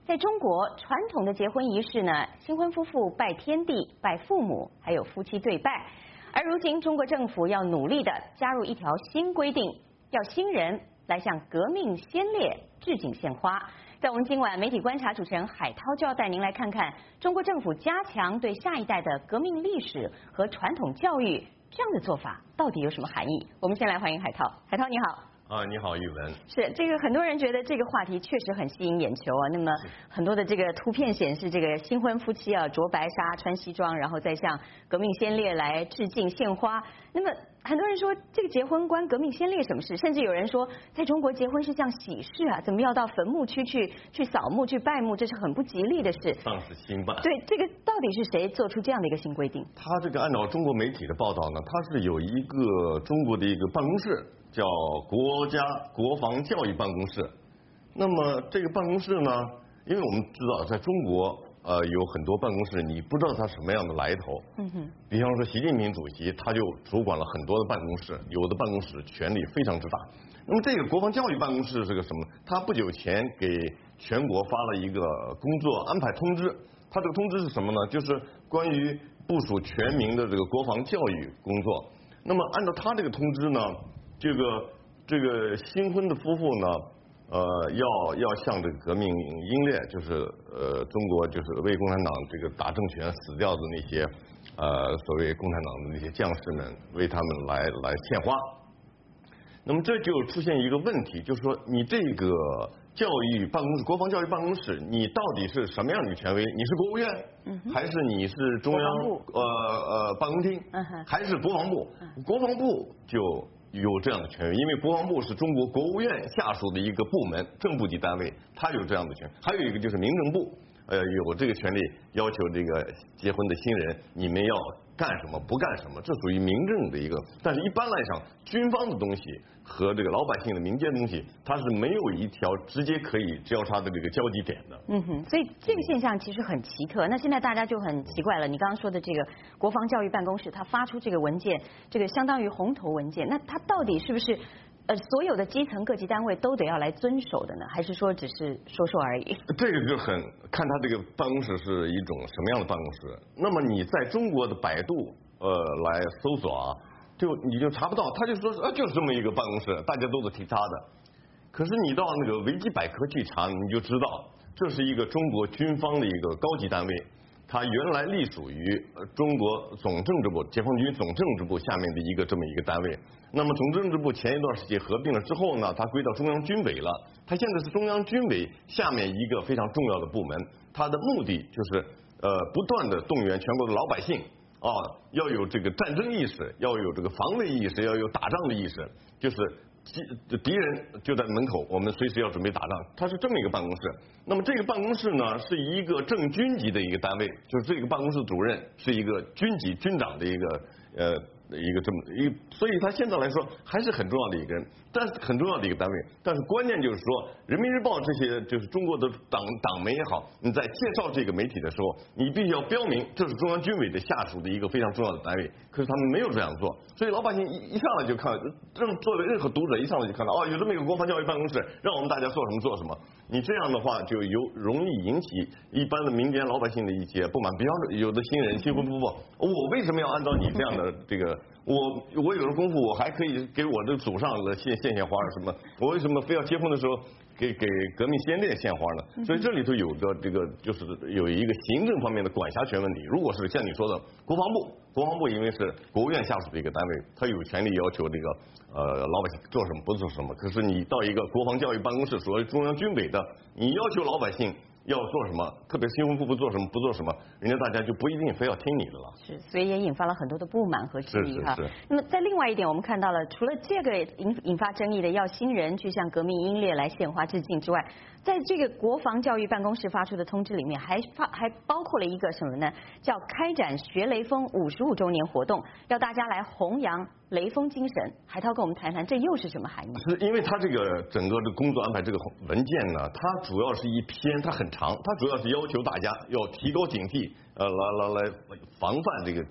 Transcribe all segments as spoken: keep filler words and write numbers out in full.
在中国，传统的结婚仪式呢，新婚夫妇拜天地、拜父母，还有夫妻对拜。而如今，中国政府要努力的加入一条新规定，要新人来向革命先烈致敬献花。在我们今晚媒体观察，主持人海涛就要带您来看看中国政府加强对下一代的革命历史和传统教育，这样的做法到底有什么含义？我们先来欢迎海涛。海涛你好。 啊，你好，玉文。 是这个很多人觉得这个话题确实很吸引眼球啊。那么很多的这个图片显示，这个新婚夫妻啊着白纱穿西装，然后再向革命先烈来致敬献花。那么很多人说这个结婚关革命先烈什么事？甚至有人说在中国结婚是像喜事啊，怎么要到坟墓区去去扫墓去拜墓，这是很不吉利的事。 丧事兴办。 对，这个到底是谁做出这样的一个新规定？ 他这个按照中国媒体的报道呢，他是有一个中国的一个办公室。叫国家国防教育办公室。那么这个办公室呢，因为我们知道在中国呃有很多办公室，你不知道它什么样的来头。嗯哼。比方说习近平主席他就主管了很多的办公室，有的办公室权力非常之大。那么这个国防教育办公室是个什么？他不久前给全国发了一个工作安排通知。他这个通知是什么呢？就是关于部署全民的这个国防教育工作。那么按照他这个通知呢，这个这个新婚的夫妇呢，呃，要要向这个革命英烈，就是呃中国就是为共产党这个打政权死掉的那些呃所谓共产党的那些将士们，为他们来来献花。那么这就出现一个问题，就是说你这个教育办公室、国防教育办公室，你到底是什么样的权威？你是国务院，嗯、还是你是中央呃呃办公厅，嗯、还是国防部？嗯、国防部就有这样的权威，因为国防部是中国国务院下属的一个部门，正部级单位，它有这样的权。还有一个就是民政部，呃，有这个权利要求这个结婚的新人，你们要干什么不干什么，这属于民政的一个。但是一般来讲，军方的东西和这个老百姓的民间东西，它是没有一条直接可以交叉的这个交集点的。 嗯哼，所以这个现象其实很奇特。那现在大家就很奇怪了，你刚刚说的这个国防教育办公室，它发出这个文件，这个相当于红头文件，那它到底是不是呃所有的基层各级单位都得要来遵守的呢？还是说只是说说而已？ 这个就很看他这个办公室是一种什么样的办公室。那么你在中国的百度呃来搜索啊，就你就查不到，他就说啊就是这么一个办公室，大家都是提他的。可是你到那个维基百科去查，你就知道这是一个中国军方的一个高级单位，它原来隶属于中国总政治部、解放军总政治部下面的一个这么一个单位。那么总政治部前一段时间合并了之后呢，它归到中央军委了。它现在是中央军委下面一个非常重要的部门，它的目的就是呃不断的动员全国的老百姓啊，要有这个战争意识，要有这个防卫意识，要有打仗的意识，就是敌人就在门口，我们随时要准备打仗。它是这么一个办公室。那么这个办公室呢，是一个正军级的一个单位，就是这个办公室主任是一个军级军长的一个呃一个这么一个，所以他现在来说还是很重要的一个人，但是很重要的一个单位。但是关键就是说，人民日报这些就是中国的党党媒也好，你在介绍这个媒体的时候，你必须要标明这是中央军委的下属的一个非常重要的单位。可是他们没有这样做，所以老百姓一一上来就看，任作为任何读者一上来就看到哦，有这么一个国防教育办公室，让我们大家做什么做什么。你这样的话就有容易引起一般的民间老百姓的一些不满。比方说，有的新人新婚夫妇，我为什么要按照你这样的这个？我我有了功夫，我还可以给我的祖上的献献献花什么？我为什么非要结婚的时候给给革命先烈献花呢？所以这里头有个这个就是有一个行政方面的管辖权问题。如果是像你说的国防部，国防部因为是国务院下属的一个单位，他有权利要求这个呃老百姓做什么不做什么。可是你到一个国防教育办公室，所谓中央军委的，你要求老百姓要做什么，特别新婚夫妇做什么不做什么，人家大家就不一定非要听你的了。 是，所以也引发了很多的不满和质疑哈。 是是是。 那么在另外一点，我们看到了，除了这个引引发争议的要新人去向革命英烈来献花致敬之外，在这个国防教育办公室发出的通知里面，还发还包括了一个什么呢？叫开展学雷锋五十五周年活动，要大家来弘扬雷锋精神。海涛跟我们谈谈，这又是什么含义？ 是因为他这个整个的工作安排这个文件呢，它主要是一篇，它很长，它主要是要求大家要提高警惕，呃，来来来防范这个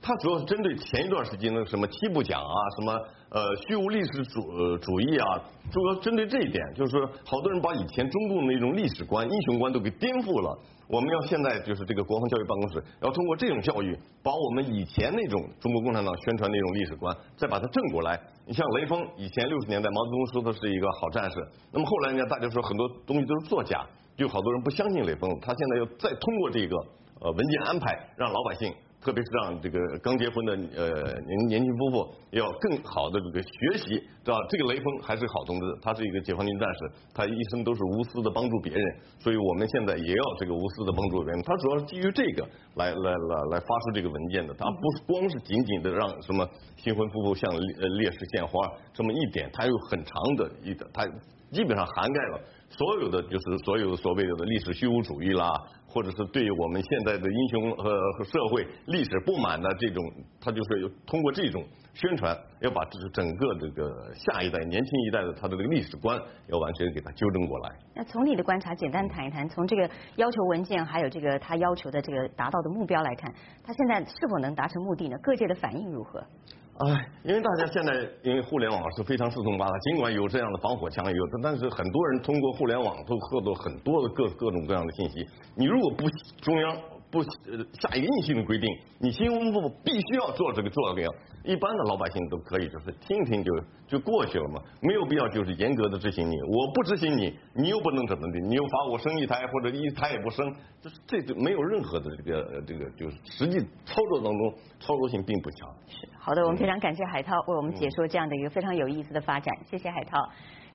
它主要是针对前一段时间的什么七步讲啊，什么呃虚无历史主、呃、主义啊，主要针对这一点，就是说好多人把以前中共的那种历史观、英雄观都给颠覆了。我们要现在就是这个国防教育办公室要通过这种教育，把我们以前那种中国共产党宣传那种历史观，再把它正过来。你像雷锋，以前六十年代毛泽东说他是一个好战士，那么后来呢，大家说很多东西都是作假，就好多人不相信雷锋，他现在要再通过这个呃文件安排，让老百姓。特别是让这个刚结婚的呃年年轻夫妇要更好的这个学习，知道这个雷锋还是好同志，他是一个解放军战士，他一生都是无私的帮助别人，所以我们现在也要这个无私的帮助别人。他主要是基于这个来来来来发出这个文件的，他不是光是仅仅的让什么新婚夫妇向烈烈士献花这么一点，他有很长的一个，他基本上涵盖了所有的就是所有所谓的历史虚无主义啦。或者是对我们现在的英雄和和社会历史不满的这种，他就是通过这种宣传，要把这整个这个下一代、年轻一代的他的这个历史观，要完全给他纠正过来。 那从你的观察，简单谈一谈，从这个要求文件，还有这个他要求的这个达到的目标来看，他现在是否能达成目的呢？各界的反应如何？ 哎，因为大家现在因为互联网是非常四通八达，尽管有这样的防火墙，有，但是很多人通过互联网都获得很多的各各种各样的信息。你如果不中央不呃下一个硬性的规定，你新闻部必须要做这个做这个，一般的老百姓都可以就是听一听就就过去了嘛，没有必要就是严格的执行你。我不执行你，你又不能怎么的，你又罚我生一胎或者一胎也不生，这这没有任何的这个这个就是实际操作当中操作性并不强。 是好的，我们非常感谢海涛为我们解说这样的一个非常有意思的发展，谢谢海涛。